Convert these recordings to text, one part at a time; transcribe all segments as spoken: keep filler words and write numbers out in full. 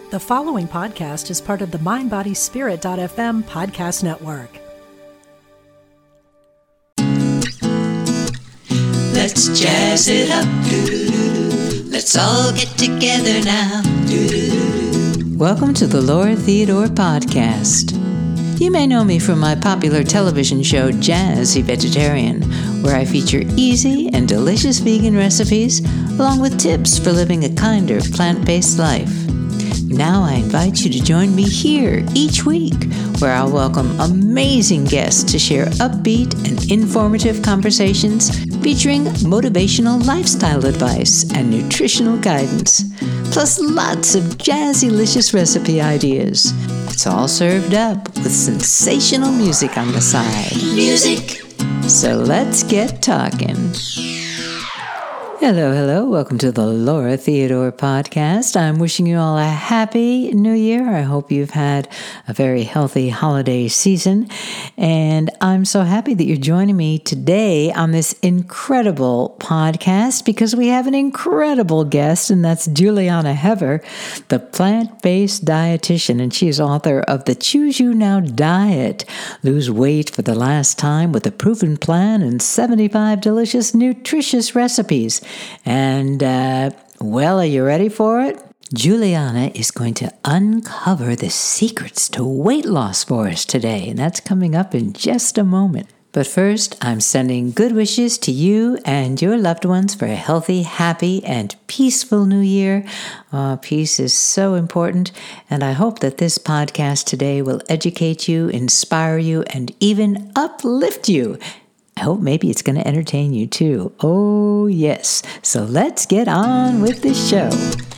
The following podcast is part of the mind body spirit dot f m podcast network. Let's jazz it up. Doo-doo-doo. Let's all get together now. Doo-doo-doo. Welcome to the Laura Theodore Podcast. You may know me from my popular television show, Jazzy Vegetarian, where I feature easy and delicious vegan recipes, along with tips for living a kinder, plant-based life. Now I invite you to join me here each week, where I'll welcome amazing guests to share upbeat and informative conversations featuring motivational lifestyle advice and nutritional guidance, plus lots of jazzy-licious recipe ideas. It's all served up with sensational music on the side. Music! So let's get talking. Hello, hello. Welcome to the Laura Theodore Podcast. I'm wishing you all a happy new year. I hope you've had a very healthy holiday season. And I'm so happy that you're joining me today on this incredible podcast because we have an incredible guest, and that's Juliana Hever, the plant-based dietitian, and she is author of the Choose You Now Diet. Lose weight for the last time with a proven plan and seventy-five delicious, nutritious recipes. And, uh, well, are you ready for it? Juliana is going to uncover the secrets to weight loss for us today, and that's coming up in just a moment. But first, I'm sending good wishes to you and your loved ones for a healthy, happy, and peaceful new year. Uh, peace is so important, and I hope that this podcast today will educate you, inspire you, and even uplift you. I hope maybe it's going to entertain you too. Oh, yes. So let's get on with the show.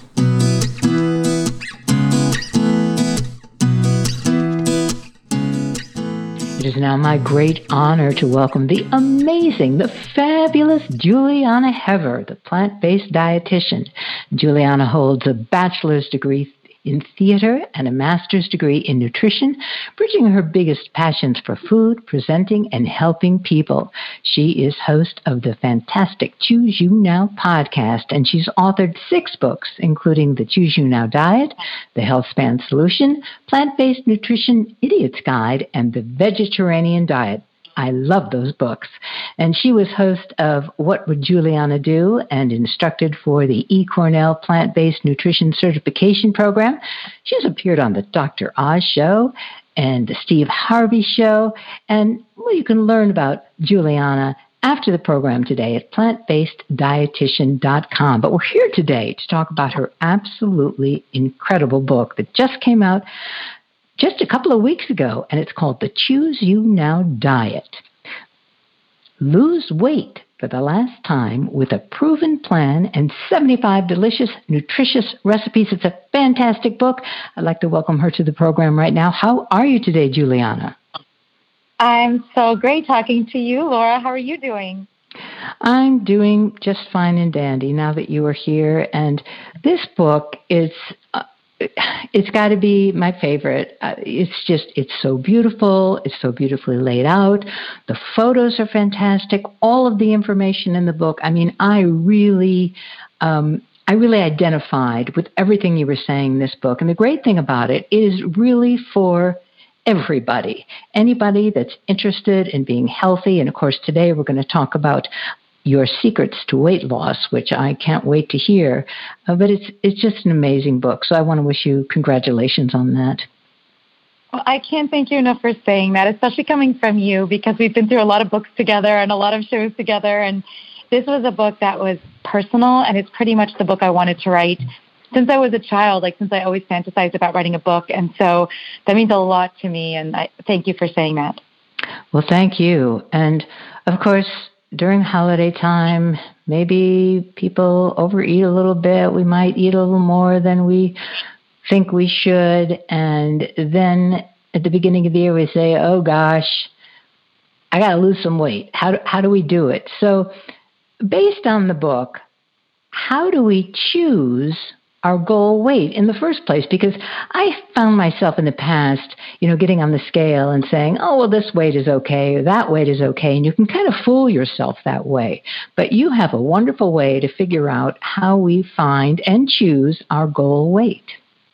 It is now my great honor to welcome the amazing, the fabulous Juliana Hever, the plant-based dietitian. Juliana holds a bachelor's degree in theater and a master's degree in nutrition, bridging her biggest passions for food, presenting, and helping people. She is host of the fantastic Choose You Now podcast, and she's authored six books, including The Choose You Now Diet, The Health Span Solution, Plant-Based Nutrition Idiot's Guide, and The Vegetarian Diet. I love those books. And she was host of What Would Juliana Do and instructed for the eCornell Plant-Based Nutrition Certification Program. She's appeared on the Doctor Oz Show and the Steve Harvey Show. And, well, you can learn about Juliana after the program today at plant based dietitian dot com. But we're here today to talk about her absolutely incredible book that just came out just a couple of weeks ago, and it's called The Choose You Now Diet. Lose weight for the last time with a proven plan and seventy-five delicious, nutritious recipes. It's a fantastic book. I'd like to welcome her to the program right now. How are you today, Juliana? I'm so great talking to you, Laura. How are you doing? I'm doing just fine and dandy now that you are here. And this book is... Uh, It's got to be my favorite. Uh, it's just, it's so beautiful. It's so beautifully laid out. The photos are fantastic. All of the information in the book. I mean, I really, um, I really identified with everything you were saying in this book. And the great thing about it is really for everybody, anybody that's interested in being healthy. And of course, today we're going to talk about your secrets to weight loss, which I can't wait to hear. Uh, but it's it's just an amazing book. So I want to wish you congratulations on that. Well, I can't thank you enough for saying that, especially coming from you, because we've been through a lot of books together and a lot of shows together. And this was a book that was personal, and it's pretty much the book I wanted to write since I was a child, like since I always fantasized about writing a book. And so that means a lot to me, and I thank you for saying that. Well, thank you. And of course, during holiday time, maybe people overeat a little bit. We might eat a little more than we think we should. And then at the beginning of the year, we say, oh, gosh, I got to lose some weight. How do, how do we do it? So based on the book, how do we choose our goal weight in the first place? Because I found myself in the past, you know, getting on the scale and saying, oh, well, this weight is okay, or that weight is okay. And you can kind of fool yourself that way. But you have a wonderful way to figure out how we find and choose our goal weight.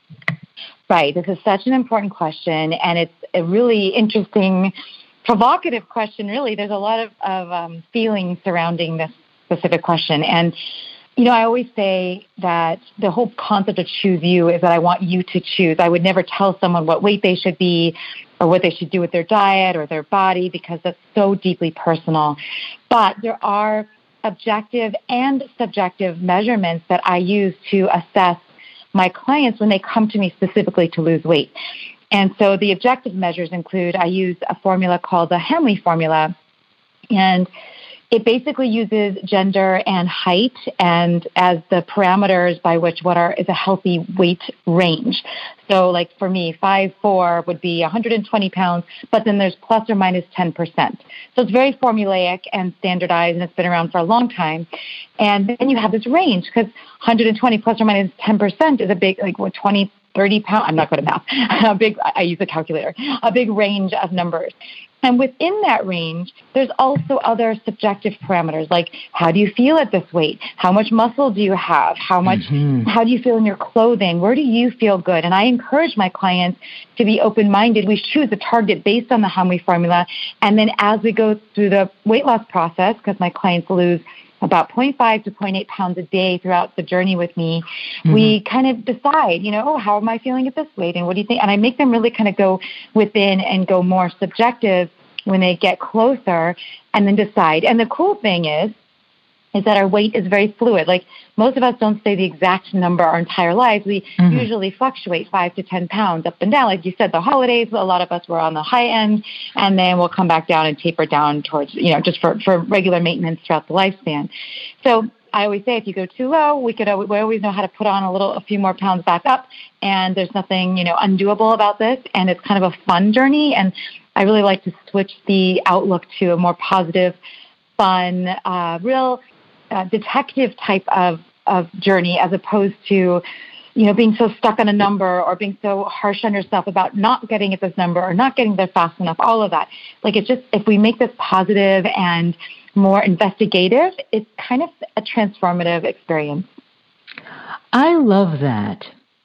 Right. This is such an important question, and it's a really interesting, provocative question, really. There's a lot of, of um, feelings surrounding this specific question. And, you know, I always say that the whole concept of choose you is that I want you to choose. I would never tell someone what weight they should be or what they should do with their diet or their body, because that's so deeply personal. But there are objective and subjective measurements that I use to assess my clients when they come to me specifically to lose weight. And so the objective measures include, I use a formula called the Henley formula, and it basically uses gender and height and as the parameters by which what are is a healthy weight range. So like for me, five foot four would be one hundred twenty pounds, but then there's plus or minus ten percent. So it's very formulaic and standardized, and it's been around for a long time. And then you have this range, because one hundred twenty plus or minus ten percent is a big, like what, twenty, thirty pounds? I'm not good at math. A big, I use a calculator, a big range of numbers. And within that range, there's also other subjective parameters, like how do you feel at this weight? How much muscle do you have? How much, mm-hmm. how do you feel in your clothing? Where do you feel good? And I encourage my clients to be open-minded. We choose a target based on the Henley formula. And then as we go through the weight loss process, because my clients lose about zero point five to zero point eight pounds a day throughout the journey with me, mm-hmm. we kind of decide, you know, oh, how am I feeling at this weight? And what do you think? And I make them really kind of go within and go more subjective when they get closer, and then decide. And the cool thing is, is that our weight is very fluid. Like most of us don't stay the exact number our entire lives. We mm-hmm. usually fluctuate five to ten pounds up and down. Like you said, the holidays, a lot of us were on the high end, and then we'll come back down and taper down towards, you know, just for, for regular maintenance throughout the lifespan. So I always say, if you go too low, we could we always know how to put on a little, a few more pounds back up, and there's nothing, you know, undoable about this. And it's kind of a fun journey. And I really like to switch the outlook to a more positive, fun, uh, real uh, detective type of, of journey, as opposed to, you know, being so stuck on a number or being so harsh on yourself about not getting at this number or not getting there fast enough, all of that. Like, it's just, if we make this positive and more investigative, it's kind of a transformative experience. I love that.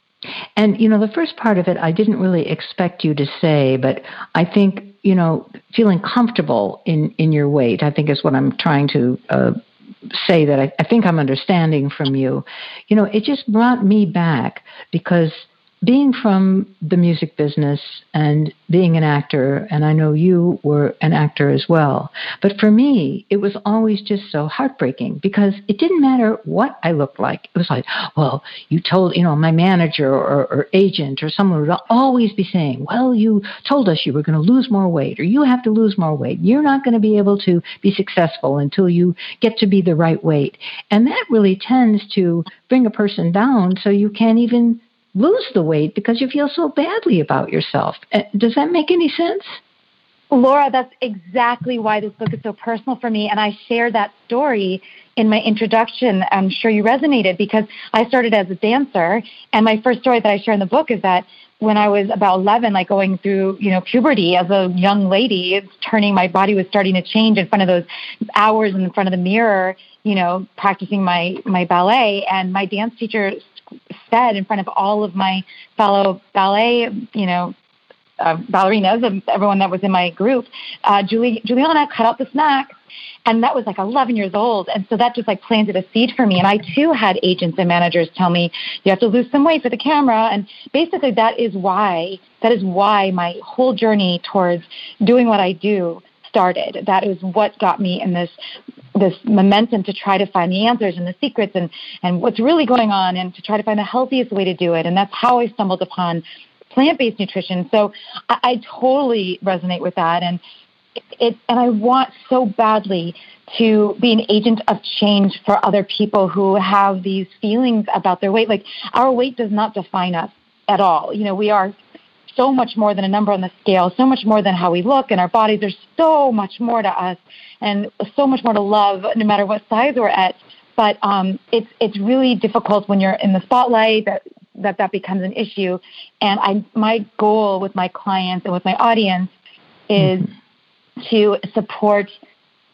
And, you know, the first part of it, I didn't really expect you to say, but I think, you know, feeling comfortable in, in your weight, I think is what I'm trying to uh, say that I, I think I'm understanding from you. You know, it just brought me back, because being from the music business and being an actor, and I know you were an actor as well, but for me, it was always just so heartbreaking, because it didn't matter what I looked like. It was like, well, you told, you know, my manager or, or agent or someone would always be saying, well, you told us you were going to lose more weight, or you have to lose more weight. You're not going to be able to be successful until you get to be the right weight. And that really tends to bring a person down, so you can't even lose the weight because you feel so badly about yourself. Does that make any sense? Laura, that's exactly why this book is so personal for me. And I share that story in my introduction. I'm sure you resonated, because I started as a dancer. And my first story that I share in the book is that when I was about eleven, like going through, you know, puberty as a young lady, it's turning, my body was starting to change in front of those hours in front of the mirror, you know, practicing my, my ballet. And my dance teacher said in front of all of my fellow ballet, you know, uh, ballerinas, and everyone that was in my group, uh, Julie, Juliana, cut out the snacks. And that was like eleven years old. And so that just like planted a seed for me. And I too had agents and managers tell me, you have to lose some weight for the camera. And basically that is why, that is why my whole journey towards doing what I do started. That is what got me in this this momentum to try to find the answers and the secrets and, and what's really going on, and to try to find the healthiest way to do it. And that's how I stumbled upon plant-based nutrition. So I, I totally resonate with that. And it, and I want so badly to be an agent of change for other people who have these feelings about their weight. Like, our weight does not define us at all. You know, we are so much more than a number on the scale, so much more than how we look in our bodies. There's so much more to us, and so much more to love, no matter what size we're at. But um, it's it's really difficult when you're in the spotlight that that, that becomes an issue. And I my goal with my clients and with my audience is mm-hmm. to support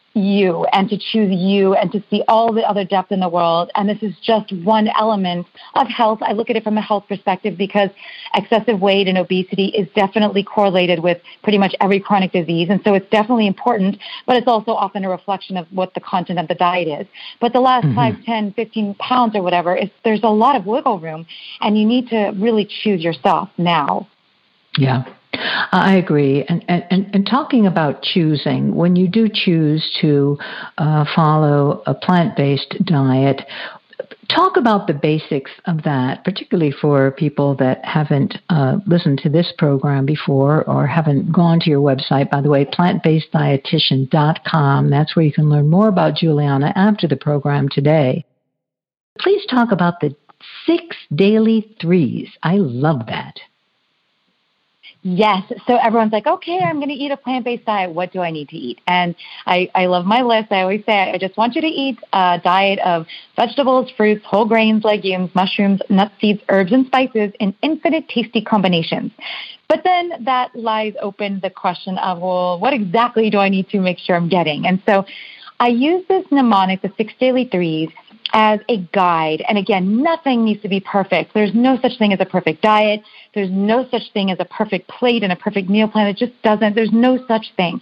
you and to choose you and to see all the other depth in the world. And this is just one element of health. I look at it from a health perspective because excessive weight and obesity is definitely correlated with pretty much every chronic disease. And so it's definitely important, but it's also often a reflection of what the content of the diet is. But the last mm-hmm. five, ten, fifteen pounds or whatever, is, there's a lot of wiggle room, and you need to really choose yourself now. Yeah. I agree. And, and, and talking about choosing, when you do choose to uh, follow a plant-based diet, talk about the basics of that, particularly for people that haven't uh, listened to this program before or haven't gone to your website. By the way, plant based dietitian dot com. That's where you can learn more about Juliana after the program today. Please talk about the six daily threes. I love that. Yes. So everyone's like, okay, I'm going to eat a plant-based diet. What do I need to eat? And I, I love my list. I always say, I just want you to eat a diet of vegetables, fruits, whole grains, legumes, mushrooms, nuts, seeds, herbs, and spices in infinite tasty combinations. But then that lies open the question of, well, what exactly do I need to make sure I'm getting? And so I use this mnemonic, the six daily threes, as a guide. And again, nothing needs to be perfect. There's no such thing as a perfect diet. There's no such thing as a perfect plate and a perfect meal plan. It just doesn't. There's no such thing.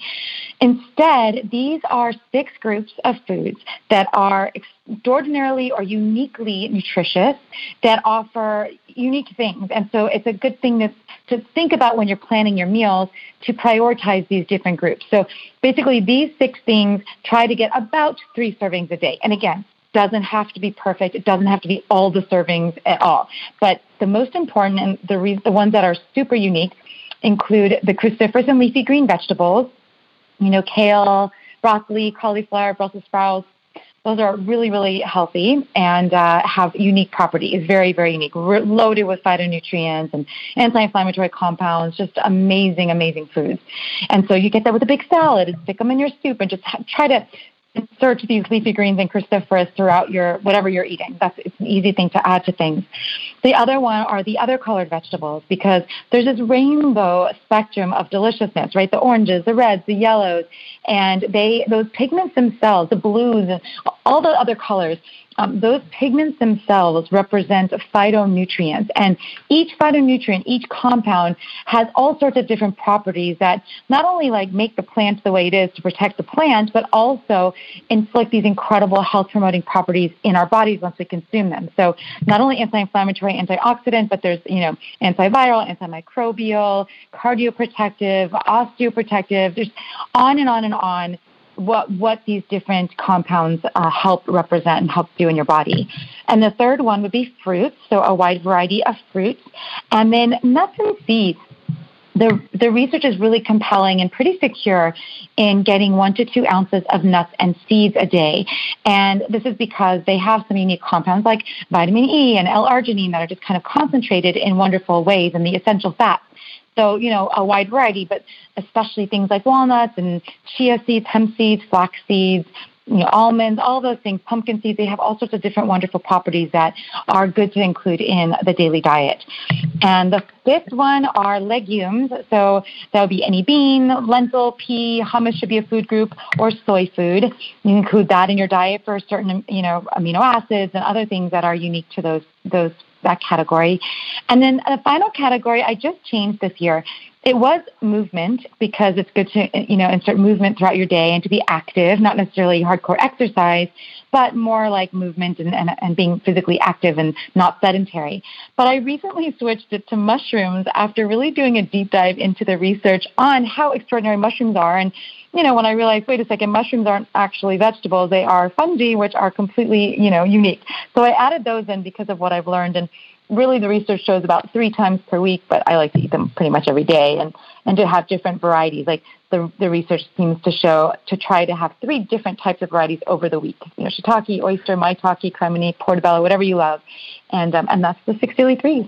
Instead, these are six groups of foods that are extraordinarily or uniquely nutritious, that offer unique things. And so it's a good thing to, to think about when you're planning your meals to prioritize these different groups. So basically, these six things try to get about three servings a day. And again, doesn't have to be perfect. It doesn't have to be all the servings at all. But the most important and the re- the ones that are super unique include the cruciferous and leafy green vegetables, you know, kale, broccoli, cauliflower, Brussels sprouts. Those are really, really healthy and uh, have unique properties, very, very unique, R- loaded with phytonutrients and anti-inflammatory compounds, just amazing, amazing foods. And so you get that with a big salad and stick them in your soup and just ha- try to insert these leafy greens and cruciferous throughout your whatever you're eating. That's it's an easy thing to add to things. The other one are the other colored vegetables, because there's this rainbow spectrum of deliciousness, right? The oranges, the reds, the yellows, and they those pigments themselves, the blues, and all the other colors. Um, those pigments themselves represent phytonutrients, and each phytonutrient, each compound has all sorts of different properties that not only like make the plant the way it is to protect the plant, but also inflict these incredible health-promoting properties in our bodies once we consume them. So not only anti-inflammatory, antioxidant, but there's you know antiviral, antimicrobial, cardioprotective, osteoprotective. There's on and on and on. What what these different compounds uh, help represent and help do in your body. And the third one would be fruits, so a wide variety of fruits. And then nuts and seeds. The, the research is really compelling and pretty secure in getting one to two ounces of nuts and seeds a day. And this is because they have some unique compounds like vitamin E and L-arginine that are just kind of concentrated in wonderful ways, and the essential fats. So, you know, a wide variety, but especially things like walnuts and chia seeds, hemp seeds, flax seeds, you know, almonds, all those things, pumpkin seeds, they have all sorts of different wonderful properties that are good to include in the daily diet. And the fifth one are legumes. So that would be any bean, lentil, pea, hummus should be a food group, or soy food. You include that in your diet for certain, you know, amino acids and other things that are unique to those those that category. And then the final category I just changed this year. It was movement, because it's good to, you know, insert movement throughout your day and to be active, not necessarily hardcore exercise, but more like movement and, and, and being physically active and not sedentary. But I recently switched it to mushrooms after really doing a deep dive into the research on how extraordinary mushrooms are. And, you know, when I realized, wait a second, mushrooms aren't actually vegetables, they are fungi, which are completely, you know, unique. So I added those in because of what I've learned. And really the research shows about three times per week, but I like to eat them pretty much every day, and, and to have different varieties. Like the, the research seems to show to try to have three different types of varieties over the week. You know, shiitake, oyster, maitake, cremini, portobello, whatever you love. And um, and that's the six daily threes.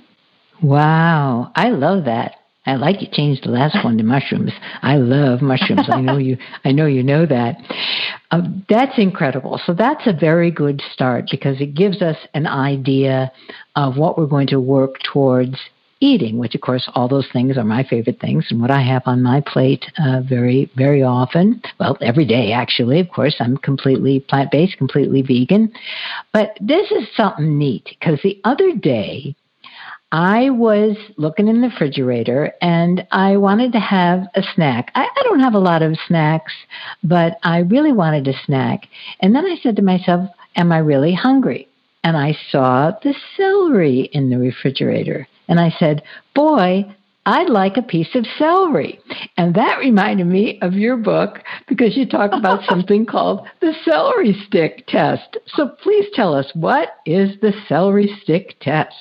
Wow. I love that. I like you changed the last one to mushrooms. I love mushrooms. I know you. I know you know that. Uh, that's incredible. So that's a very good start, because it gives us an idea of what we're going to work towards eating, which, of course, all those things are my favorite things and what I have on my plate uh, very, very often. Well, every day, actually. Of course, I'm completely plant-based, completely vegan. But this is something neat, because the other day, I was looking in the refrigerator and I wanted to have a snack. I, I don't have a lot of snacks, but I really wanted a snack. And then I said to myself, am I really hungry? And I saw the celery in the refrigerator. And I said, boy, I'd like a piece of celery. And that reminded me of your book, because you talk about something called the celery stick test. So please tell us, what is the celery stick test?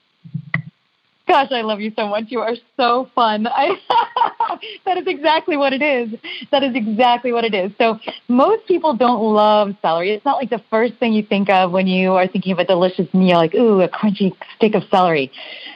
Gosh, I love you so much. You are so fun. I, that is exactly what it is. That is exactly what it is. So most people don't love celery. It's not like the first thing you think of when you are thinking of a delicious meal, like, ooh, a crunchy stick of celery.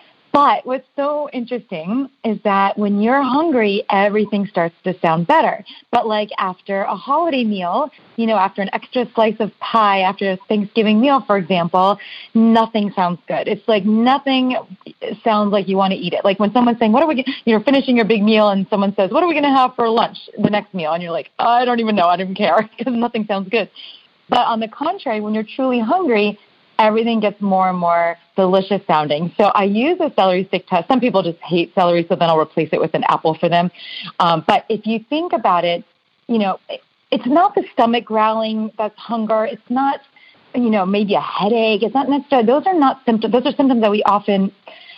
But what's so interesting is that when you're hungry, everything starts to sound better. But like after a holiday meal, you know, after an extra slice of pie, after a Thanksgiving meal, for example, nothing sounds good. It's like nothing sounds like you want to eat it. Like when someone's saying, what are we, you're finishing your big meal and someone says, what are we going to have for lunch the next meal? And you're like, oh, I don't even know. I don't even care, because nothing sounds good. But on the contrary, when you're truly hungry, everything gets more and more delicious sounding. So I use a celery stick test. Some people just hate celery, so then I'll replace it with an apple for them. Um, but if you think about it, you know, it's not the stomach growling that's hunger. It's not, you know, maybe a headache. It's not necessarily, those are not symptoms. Those are symptoms that we often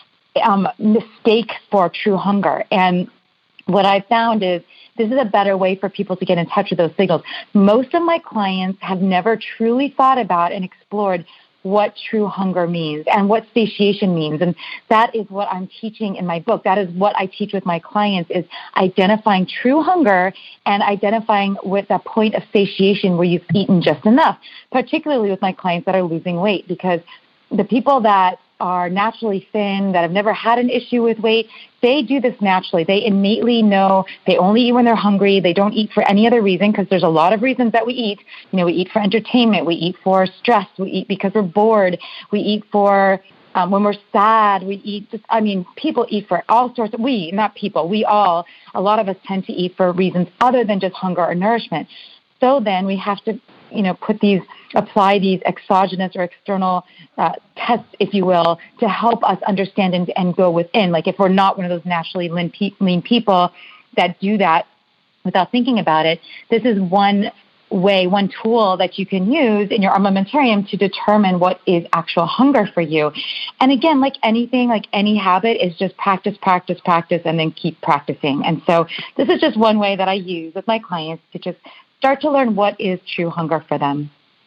um, mistake for true hunger. And what I found is this is a better way for people to get in touch with those signals. Most of my clients have never truly thought about and explored what true hunger means and what satiation means. And that is what I'm teaching in my book. That is what I teach with my clients, is identifying true hunger and identifying with that point of satiation where you've eaten just enough, particularly with my clients that are losing weight, because the people that are naturally thin, that have never had an issue with weight, they do this naturally. They innately know they only eat when they're hungry. They don't eat for any other reason, because there's a lot of reasons that we eat. You know, we eat for entertainment. We eat for stress. We eat because we're bored. We eat for um, when we're sad. We eat just, I mean, people eat for all sorts of, we, not people, we all, a lot of us tend to eat for reasons other than just hunger or nourishment. So then we have to, you know, put these, apply these exogenous or external uh, tests, if you will, to help us understand and, and go within. Like if we're not one of those naturally lean, pe- lean people that do that without thinking about it, this is one way, one tool that you can use in your armamentarium to determine what is actual hunger for you. And again, like anything, like any habit, is just practice, practice, practice, and then keep practicing. And so this is just one way that I use with my clients to just start to learn what is true hunger for them.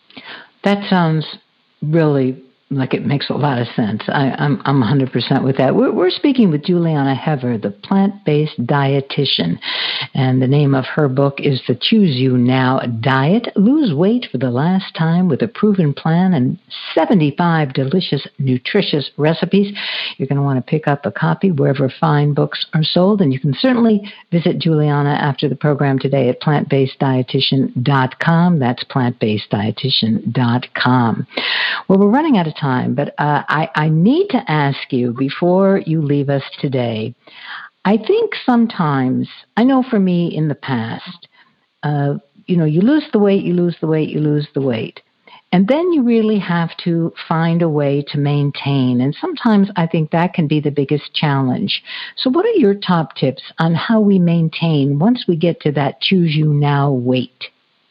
That sounds really like it makes a lot of sense. I, I'm I'm one hundred percent with that. We're, we're speaking with Juliana Hever, the plant-based dietitian, and the name of her book is The Choose You Now Diet. Lose weight for the last time with a proven plan and seventy-five delicious, nutritious recipes. You're going to want to pick up a copy wherever fine books are sold, and you can certainly visit Juliana after the program today at plant based dietitian dot com. That's plant based dietitian dot com. Well, we're running out of time, but uh, I, I need to ask you before you leave us today. I think sometimes, I know for me in the past, uh, you know, you lose the weight, you lose the weight, you lose the weight. And then you really have to find a way to maintain. And sometimes I think that can be the biggest challenge. So what are your top tips on how we maintain once we get to that choose you now weight?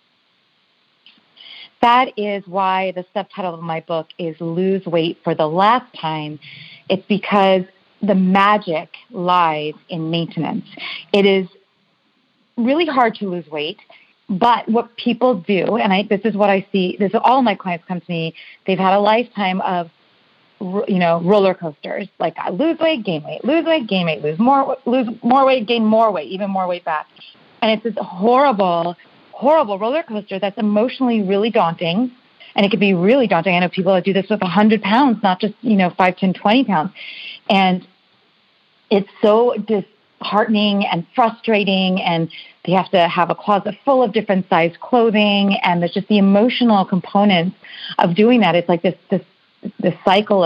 That is why the subtitle of my book is Lose Weight for the Last Time. It's because the magic lies in maintenance. It is really hard to lose weight, but what people do, and I, this is what I see, this is all my clients come to me, they've had a lifetime of, you know, roller coasters, like I lose weight, gain weight, lose weight, gain weight, lose more, lose more weight, gain more weight, even more weight back. And it's this horrible horrible roller coaster that's emotionally really daunting, and it could be really daunting. I know people that do this with one hundred pounds, not just, you know, five, ten, twenty pounds. And it's so disheartening and frustrating, and they have to have a closet full of different size clothing, and there's just the emotional components of doing that. It's like this this this cycle of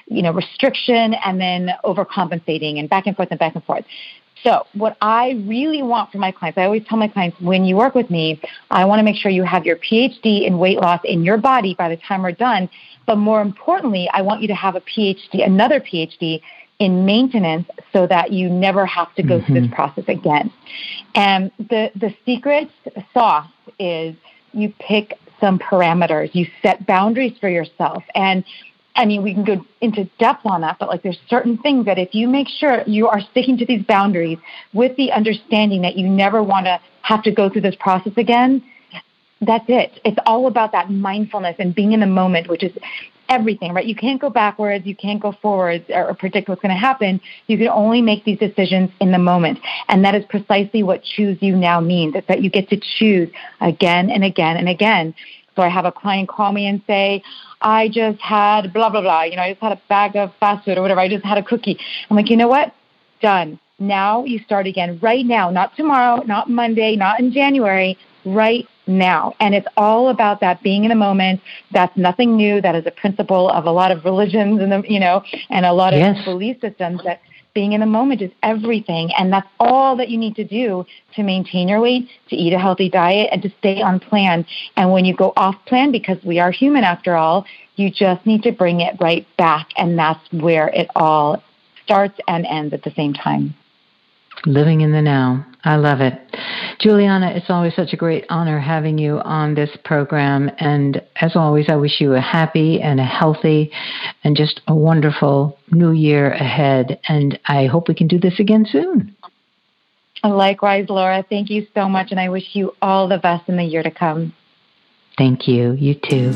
you know, restriction and then overcompensating and back and forth and back and forth. So what I really want for my clients, I always tell my clients, when you work with me, I want to make sure you have your P H D in weight loss in your body by the time we're done. But more importantly, I want you to have a P H D, another P H D in maintenance so that you never have to go mm-hmm. through this process again. And the, the secret sauce is you pick some parameters, you set boundaries for yourself. And I mean, we can go into depth on that, but like there's certain things that if you make sure you are sticking to these boundaries with the understanding that you never want to have to go through this process again, that's it. It's all about that mindfulness and being in the moment, which is everything, right? You can't go backwards. You can't go forwards or predict what's going to happen. You can only make these decisions in the moment. And that is precisely what choose you now means. It's that you get to choose again and again and again. So I have a client call me and say, I just had blah, blah, blah. You know, I just had a bag of fast food or whatever. I just had a cookie. I'm like, you know what? Done. Now you start again right now, not tomorrow, not Monday, not in January, right now. And it's all about that being in the moment. That's nothing new. That is a principle of a lot of religions and, the, you know, and a lot of yes. belief systems that being in the moment is everything. And that's all that you need to do to maintain your weight, to eat a healthy diet, and to stay on plan. And when you go off plan, because we are human after all, you just need to bring it right back. And that's where it all starts and ends at the same time. Living in the now. I love it. Juliana, it's always such a great honor having you on this program. And as always, I wish you a happy and a healthy and just a wonderful new year ahead. And I hope we can do this again soon. Likewise, Laura. Thank you so much. And I wish you all the best in the year to come. Thank you. You too.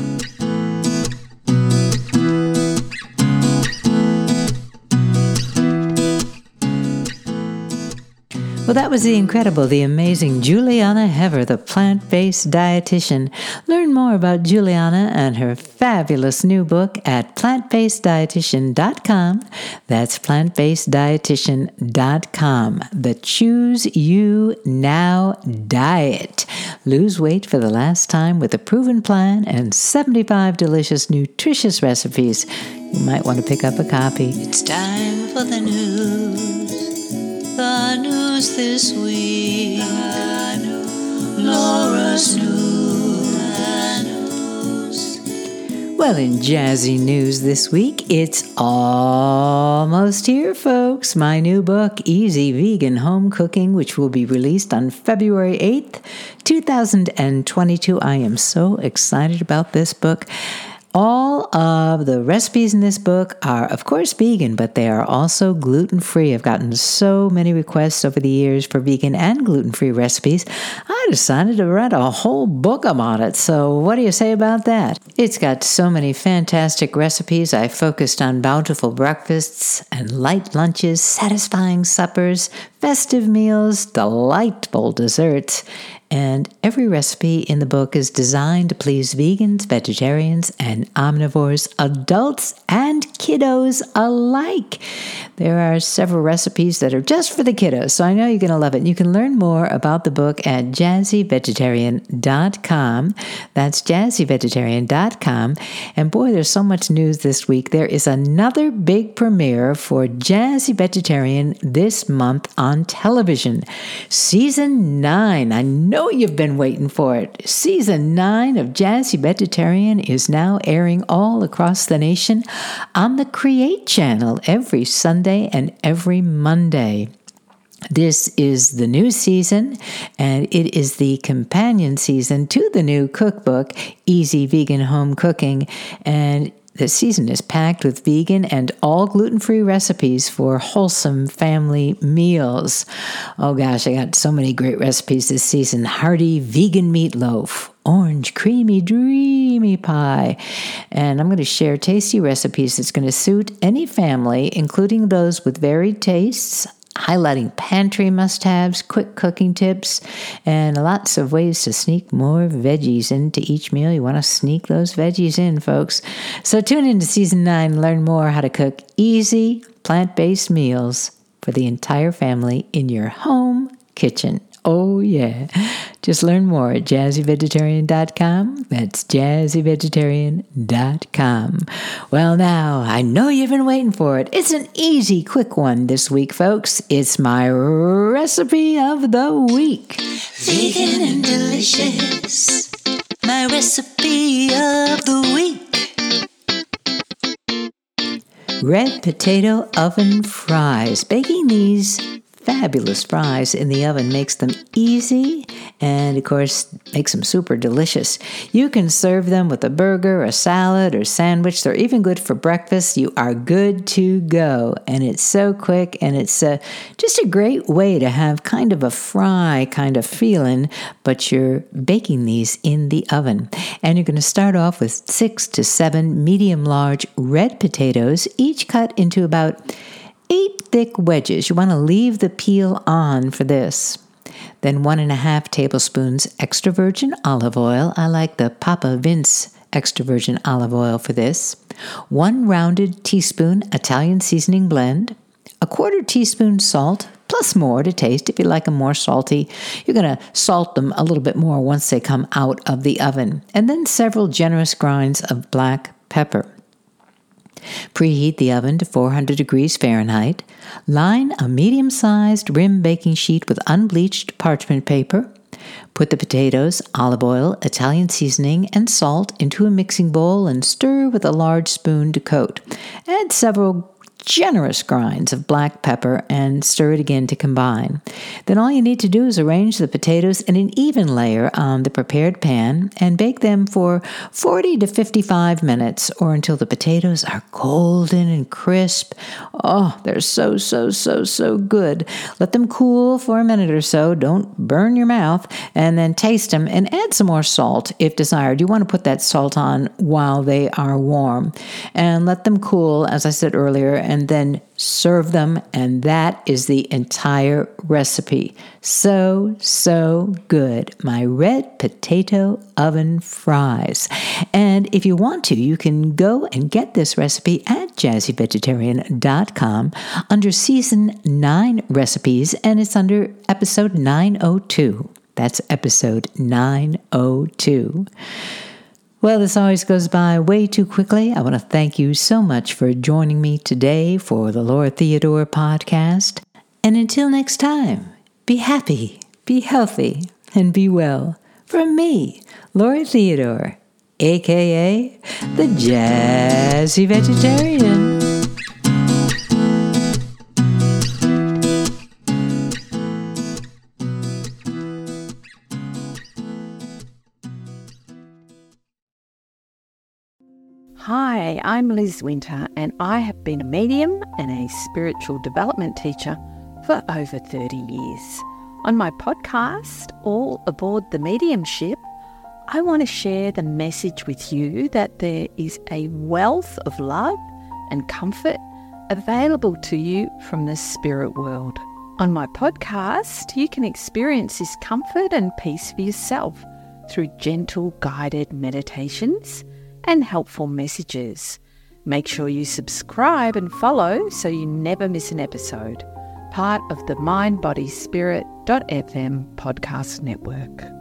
Well, that was the incredible, the amazing Juliana Hever, the plant-based dietitian. Learn more about Juliana and her fabulous new book at plant based dietitian dot com. That's plant based dietitian dot com. The Choose You Now Diet. Lose weight for the last time with a proven plan and seventy-five delicious, nutritious recipes. You might want to pick up a copy. It's time for the news. The news this week. Laura's news. Well, in jazzy news this week, it's almost here, folks. My new book, Easy Vegan Home Cooking, which will be released on February eighth, twenty twenty-two. I am so excited about this book. All of the recipes in this book are, of course, vegan, but they are also gluten-free. I've gotten so many requests over the years for vegan and gluten-free recipes. I decided to write a whole book about it. So what do you say about that? It's got so many fantastic recipes. I focused on bountiful breakfasts and light lunches, satisfying suppers, festive meals, delightful desserts. And every recipe in the book is designed to please vegans, vegetarians, and omnivores, adults and kiddos alike. There are several recipes that are just for the kiddos, so I know you're going to love it. You can learn more about the book at jazzy vegetarian dot com. That's jazzy vegetarian dot com. And boy, there's so much news this week. There is another big premiere for Jazzy Vegetarian this month on television. Season nine. I know you've been waiting for it. Season nine of Jazzy Vegetarian is now airing all across the nation on the Create channel every Sunday and every Monday. This is the new season, and it is the companion season to the new cookbook, Easy Vegan Home Cooking, and the season is packed with vegan and all gluten-free recipes for wholesome family meals. Oh gosh, I got so many great recipes this season. Hearty vegan meatloaf, orange creamy dreamy pie. And I'm going to share tasty recipes that's going to suit any family, including those with varied tastes, highlighting pantry must-haves, quick cooking tips, and lots of ways to sneak more veggies into each meal. You want to sneak those veggies in, folks. So tune into Season nine and learn more how to cook easy, plant-based meals for the entire family in your home kitchen. Oh, yeah. Just learn more at jazzy vegetarian dot com. That's jazzy vegetarian dot com. Well, now, I know you've been waiting for it. It's an easy, quick one this week, folks. It's my recipe of the week. Vegan and delicious. My recipe of the week. Red potato oven fries. Baking these fabulous fries in the oven makes them easy and, of course, makes them super delicious. You can serve them with a burger, a salad, or sandwich. They're even good for breakfast. You are good to go. And it's so quick, and it's uh, just a great way to have kind of a fry kind of feeling, but you're baking these in the oven. And you're going to start off with six to seven medium-large red potatoes, each cut into about eight thick wedges. You want to leave the peel on for this. Then one and a half tablespoons extra virgin olive oil. I like the Papa Vince extra virgin olive oil for this. One rounded teaspoon Italian seasoning blend. A quarter teaspoon salt, plus more to taste if you like them more salty. You're going to salt them a little bit more once they come out of the oven. And then several generous grinds of black pepper. Preheat the oven to four hundred degrees Fahrenheit. Line a medium-sized rim baking sheet with unbleached parchment paper. Put the potatoes, olive oil, Italian seasoning, and salt into a mixing bowl and stir with a large spoon to coat. Add several generous grinds of black pepper and stir it again to combine. Then all you need to do is arrange the potatoes in an even layer on the prepared pan and bake them for forty to fifty-five minutes or until the potatoes are golden and crisp. Oh, they're so, so, so, so good. Let them cool for a minute or so. Don't burn your mouth, and then taste them and add some more salt if desired. You want to put that salt on while they are warm and let them cool, as I said earlier, and then serve them, and that is the entire recipe. So, so good. My red potato oven fries. And if you want to, you can go and get this recipe at jazzy vegetarian dot com under Season nine Recipes, and it's under Episode nine oh two. That's Episode nine oh two. Well, this always goes by way too quickly. I want to thank you so much for joining me today for the Laura Theodore podcast. And until next time, be happy, be healthy, and be well. From me, Laura Theodore, a k a the Jazzy Vegetarian. Hi, I'm Liz Winter, and I have been a medium and a spiritual development teacher for over thirty years. On my podcast, All Aboard the Mediumship, I want to share the message with you that there is a wealth of love and comfort available to you from the spirit world. On my podcast, you can experience this comfort and peace for yourself through gentle guided meditations and helpful messages. Make sure you subscribe and follow so you never miss an episode. Part of the mind body spirit dot f m podcast network.